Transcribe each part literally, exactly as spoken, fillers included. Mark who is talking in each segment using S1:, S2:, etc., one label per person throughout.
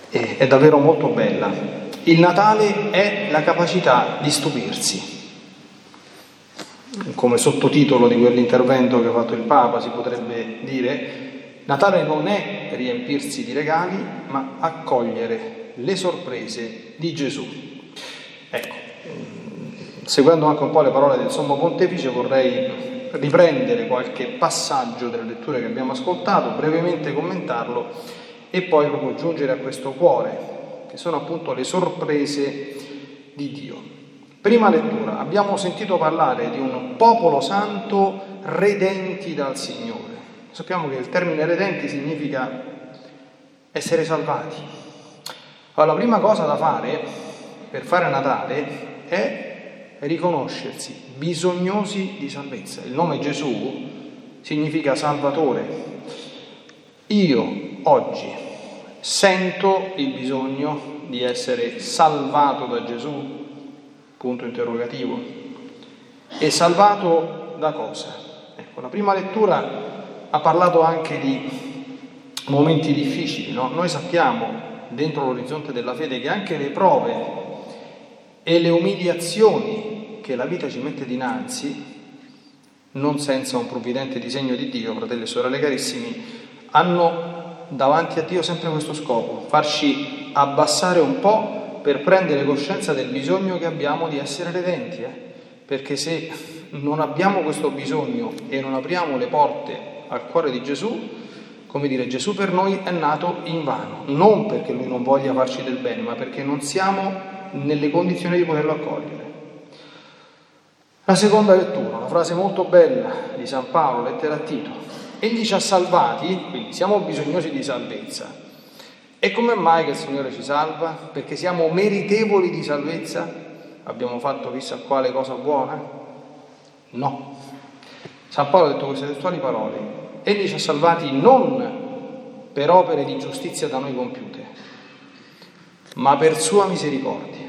S1: e è davvero molto bella. Il Natale è la capacità di stupirsi. Come sottotitolo di quell'intervento che ha fatto il Papa si potrebbe dire: Natale non è riempirsi di regali, ma accogliere le sorprese di Gesù. Ecco, seguendo anche un po' le parole del Sommo Pontefice, vorrei riprendere qualche passaggio delle letture che abbiamo ascoltato, brevemente commentarlo e poi proprio giungere a questo cuore, che sono appunto le sorprese di Dio. Prima lettura, abbiamo sentito parlare di un popolo santo redenti dal Signore. Sappiamo che il termine redenti significa essere salvati. Allora, la prima cosa da fare per fare Natale è riconoscersi bisognosi di salvezza. Il nome Gesù significa Salvatore. Io oggi sento il bisogno di essere salvato da Gesù? Punto interrogativo. E salvato da cosa? Ecco, la prima lettura ha parlato anche di momenti difficili, no? Noi sappiamo dentro l'orizzonte della fede che anche le prove e le umiliazioni che la vita ci mette dinanzi, non senza un provvidente disegno di Dio, fratelli e sorelle carissimi, hanno davanti a Dio sempre questo scopo: farci abbassare un po' per prendere coscienza del bisogno che abbiamo di essere redenti, eh? Perché se non abbiamo questo bisogno e non apriamo le porte al cuore di Gesù, come dire, Gesù per noi è nato invano, non perché Lui non voglia farci del bene, ma perché non siamo nelle condizioni di poterlo accogliere. La seconda lettura, una frase molto bella di San Paolo, lettera a Tito: Egli ci ha salvati, quindi siamo bisognosi di salvezza. E come mai che il Signore ci salva? Perché siamo meritevoli di salvezza? Abbiamo fatto chissà quale cosa buona? No. San Paolo ha detto queste testuali parole: Egli ci ha salvati non per opere di giustizia da noi compiute, ma per sua misericordia.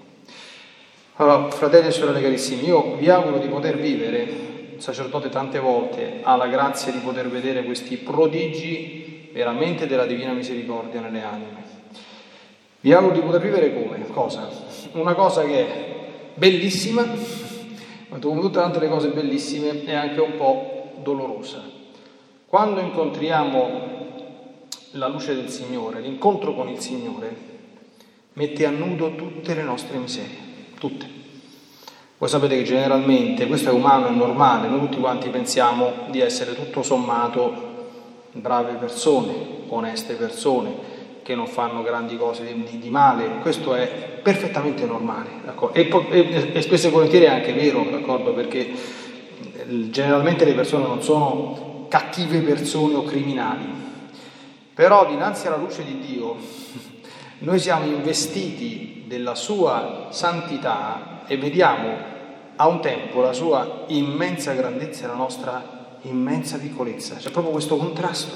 S1: Allora, fratelli e sorelle carissimi, io vi auguro di poter vivere, il sacerdote tante volte ha la grazia di poter vedere questi prodigi veramente della divina misericordia nelle anime. Vi auguro di poter vivere come? Cosa? Una cosa che è bellissima, ma come tutte le altre cose bellissime è anche un po' dolorosa. Quando incontriamo la luce del Signore, l'incontro con il Signore mette a nudo tutte le nostre miserie, tutte. Voi sapete che generalmente, questo è umano, è normale, noi tutti quanti pensiamo di essere tutto sommato brave persone, oneste persone, che non fanno grandi cose di, di male. Questo è perfettamente normale, d'accordo? E, e, e spesso e volentieri è anche vero, d'accordo? Perché generalmente le persone non sono cattive persone o criminali, però dinanzi alla luce di Dio noi siamo investiti della sua santità e vediamo a un tempo la sua immensa grandezza e la nostra immensa piccolezza. C'è proprio questo contrasto.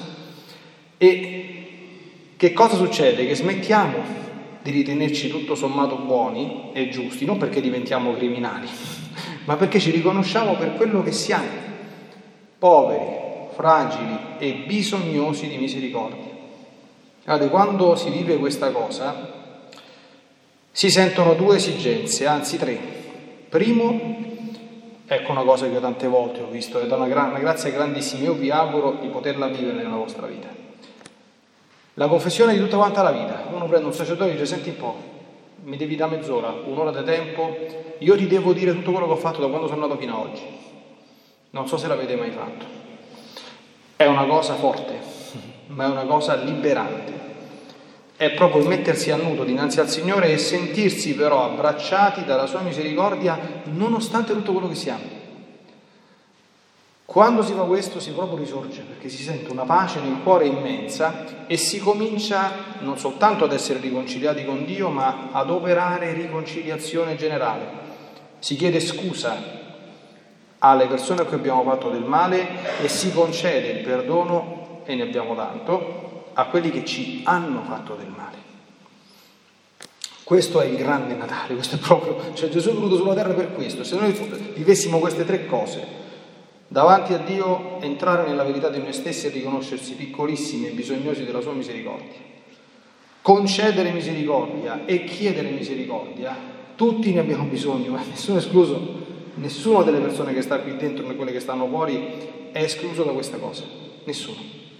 S1: E che cosa succede? Che smettiamo di ritenerci tutto sommato buoni e giusti, non perché diventiamo criminali, ma perché ci riconosciamo per quello che siamo: poveri, fragili e bisognosi di misericordia. Guardate, quando si vive questa cosa si sentono due esigenze, anzi tre. Primo, ecco una cosa che io tante volte ho visto, ed è una, gra- una grazia grandissima, io vi auguro di poterla vivere nella vostra vita. La confessione di tutta quanta la vita. Uno prende un sacerdote e dice: senti un po', mi devi dare mezz'ora, un'ora di tempo, io ti devo dire tutto quello che ho fatto da quando sono nato fino ad oggi. Non so se l'avete mai fatto. È una cosa forte, ma è una cosa liberante. È proprio il mettersi a nudo dinanzi al Signore e sentirsi però abbracciati dalla sua misericordia nonostante tutto quello che siamo. Quando si fa questo si proprio risorge, perché si sente una pace nel cuore immensa e si comincia non soltanto ad essere riconciliati con Dio, ma ad operare riconciliazione generale. Si chiede scusa alle persone a cui abbiamo fatto del male e si concede il perdono, e ne abbiamo tanto, a quelli che ci hanno fatto del male. Questo è il grande Natale, questo è proprio, cioè Gesù è venuto sulla terra per questo. Se noi vivessimo queste tre cose, davanti a Dio entrare nella verità di noi stessi e riconoscersi piccolissimi e bisognosi della sua misericordia, concedere misericordia e chiedere misericordia, tutti ne abbiamo bisogno, eh? Nessuno è escluso, nessuna delle persone che sta qui dentro e quelle che stanno fuori è escluso da questa cosa, nessuno.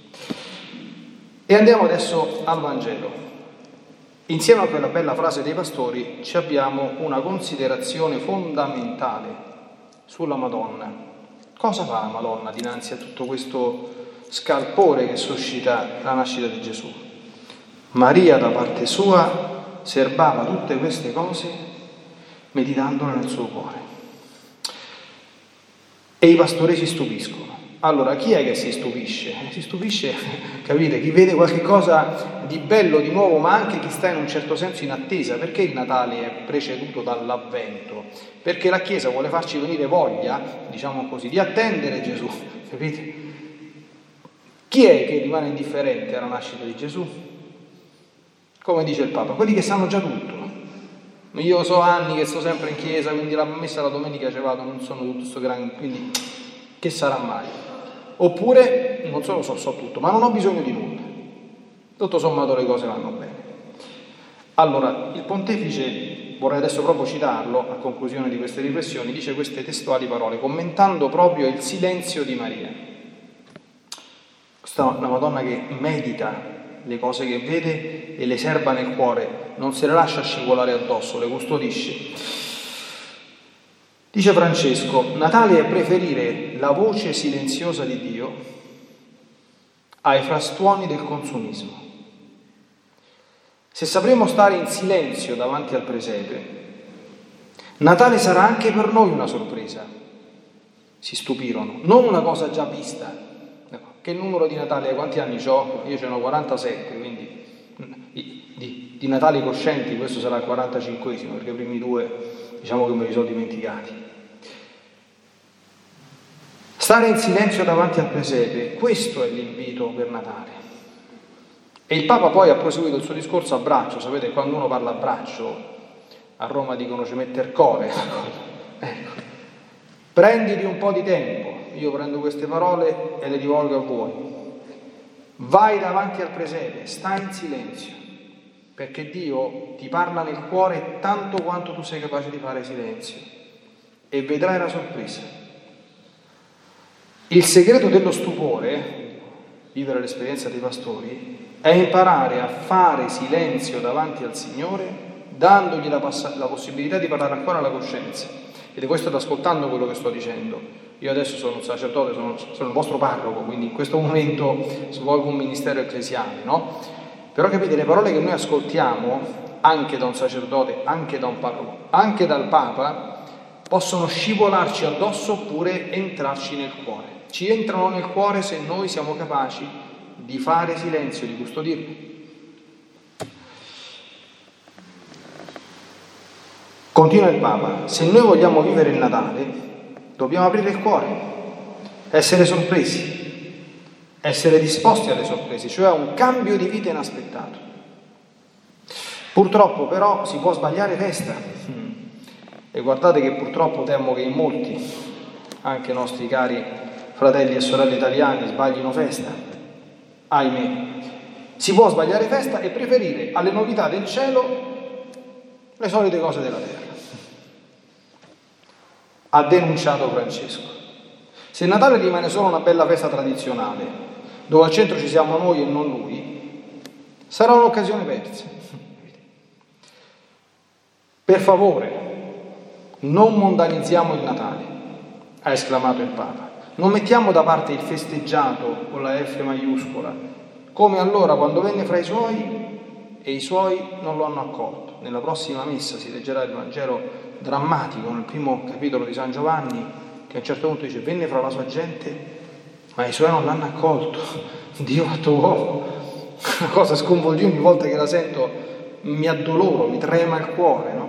S1: E andiamo adesso al Vangelo. Insieme a quella bella frase dei pastori ci abbiamo una considerazione fondamentale sulla Madonna. Cosa fa la Madonna dinanzi a tutto questo scalpore che suscita la nascita di Gesù? Maria da parte sua serbava tutte queste cose meditandole nel suo cuore. E i pastori si stupiscono. Allora, chi è che si stupisce? Si stupisce, capite, chi vede qualche cosa di bello, di nuovo, ma anche chi sta in un certo senso in attesa. Perché il Natale è preceduto dall'Avvento? Perché la Chiesa vuole farci venire voglia, diciamo così, di attendere Gesù, capite? Chi è che rimane indifferente alla nascita di Gesù? Come dice il Papa, quelli che sanno già tutto. Io so anni che sto sempre in chiesa, quindi la messa la domenica ci vado, non sono tutto sto grande, quindi che sarà mai? Oppure, non solo so, so tutto, ma non ho bisogno di nulla. Tutto sommato le cose vanno bene. Allora, il pontefice, vorrei adesso proprio citarlo a conclusione di queste riflessioni, dice queste testuali parole, commentando proprio il silenzio di Maria. Questa è una Madonna che medita le cose che vede e le serba nel cuore, non se le lascia scivolare addosso, le custodisce. Dice Francesco, Natale è preferire la voce silenziosa di Dio ai frastuoni del consumismo. Se sapremo stare in silenzio davanti al presepe, Natale sarà anche per noi una sorpresa. Si stupirono, non una cosa già vista. Che numero di Natale, quanti anni ho? Io ce ne ho quarantasette, quindi di, di, di Natali coscienti questo sarà il quarantacinquesimo, perché i primi due diciamo che me li sono dimenticati. Stare in silenzio davanti al presepe, questo è l'invito per Natale. E il Papa poi ha proseguito il suo discorso a braccio, sapete, quando uno parla a braccio, a Roma dicono ci mette il cuore. Ecco. Prenditi un po' di tempo, io prendo queste parole e le rivolgo a voi. Vai davanti al presepe, stai in silenzio, perché Dio ti parla nel cuore tanto quanto tu sei capace di fare silenzio, e vedrai la sorpresa. Il segreto dello stupore, vivere l'esperienza dei pastori, è imparare a fare silenzio davanti al Signore, dandogli la, pass- la possibilità di parlare ancora alla coscienza. Ed voi state ascoltando quello che sto dicendo. Io adesso sono un sacerdote, sono, sono il vostro parroco, quindi in questo momento svolgo un ministero ecclesiale, no? Però capite, le parole che noi ascoltiamo, anche da un sacerdote, anche da un parroco, anche dal Papa, possono scivolarci addosso oppure entrarci nel cuore. Ci entrano nel cuore se noi siamo capaci di fare silenzio, di custodirli. Continua il Papa, se noi vogliamo vivere il Natale, dobbiamo aprire il cuore, essere sorpresi, essere disposti alle sorprese, cioè a un cambio di vita inaspettato. Purtroppo però si può sbagliare festa, e guardate che purtroppo temo che in molti, anche i nostri cari fratelli e sorelle italiani, sbaglino festa, ahimè. Si può sbagliare festa e preferire alle novità del cielo le solite cose della terra. Ha denunciato Francesco. Se Natale rimane solo una bella festa tradizionale, dove al centro ci siamo noi e non lui, sarà un'occasione persa. Per favore, non mondanizziamo il Natale, ha esclamato il Papa. Non mettiamo da parte il festeggiato con la F maiuscola, come allora quando venne fra i suoi e i suoi non lo hanno accolto. Nella prossima messa si leggerà il Vangelo drammatico nel primo capitolo di San Giovanni, che a un certo punto dice: venne fra la sua gente, ma i suoi non l'hanno accolto. Dio fatto uomo, una cosa sconvolgente, ogni volta che la sento mi addoloro, mi trema il cuore, no?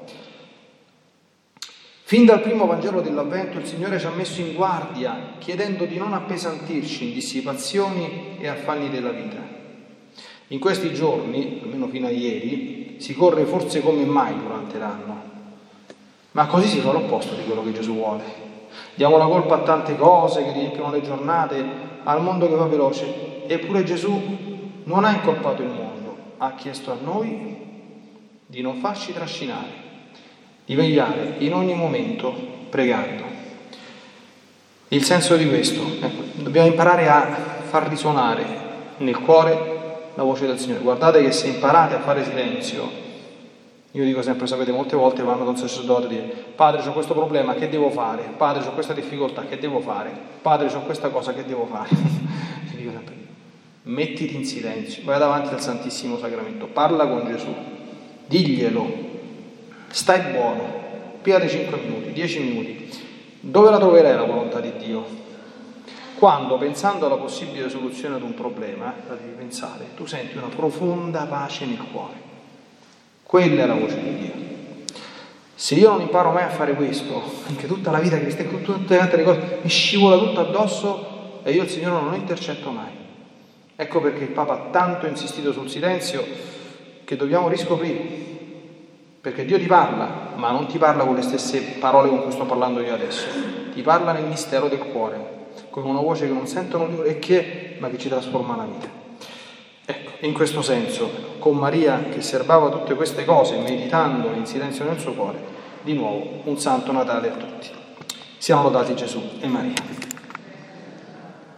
S1: Fin dal primo Vangelo dell'Avvento il Signore ci ha messo in guardia, chiedendo di non appesantirci in dissipazioni e affanni della vita. In questi giorni, almeno fino a ieri, si corre forse come mai durante l'anno, ma così si fa l'opposto di quello che Gesù vuole. Diamo la colpa a tante cose che riempiono le giornate, al mondo che va veloce, eppure Gesù non ha incolpato il mondo, ha chiesto a noi di non farci trascinare, di vegliare in ogni momento pregando. Il senso di questo, ecco, dobbiamo imparare a far risuonare nel cuore la voce del Signore. Guardate che se imparate a fare silenzio, io dico sempre, sapete, molte volte vanno da un sacerdote e dire: padre, c'ho questo problema, che devo fare? Padre, c'ho questa difficoltà, che devo fare? Padre, c'ho questa cosa, che devo fare? Io dico sempre: mettiti in silenzio, vai davanti al Santissimo Sacramento, parla con Gesù, diglielo, stai buono, pigliate cinque minuti, dieci minuti. Dove la troverai la volontà di Dio? Quando, pensando alla possibile soluzione ad un problema, la devi pensare, tu senti una profonda pace nel cuore. Quella è la voce di Dio. Se io non imparo mai a fare questo, anche tutta la vita cristiana, tutte le altre cose, mi scivola tutto addosso e io il Signore non lo intercetto mai. Ecco perché il Papa ha tanto insistito sul silenzio, che dobbiamo riscoprire. Perché Dio ti parla, ma non ti parla con le stesse parole con cui sto parlando io adesso. Ti parla nel mistero del cuore, con una voce che non sentono le orecchie, ma che ci trasforma la vita. Ecco, in questo senso, con Maria che serbava tutte queste cose, meditando in silenzio nel suo cuore, di nuovo un santo Natale a tutti. Siamo lodati Gesù e Maria.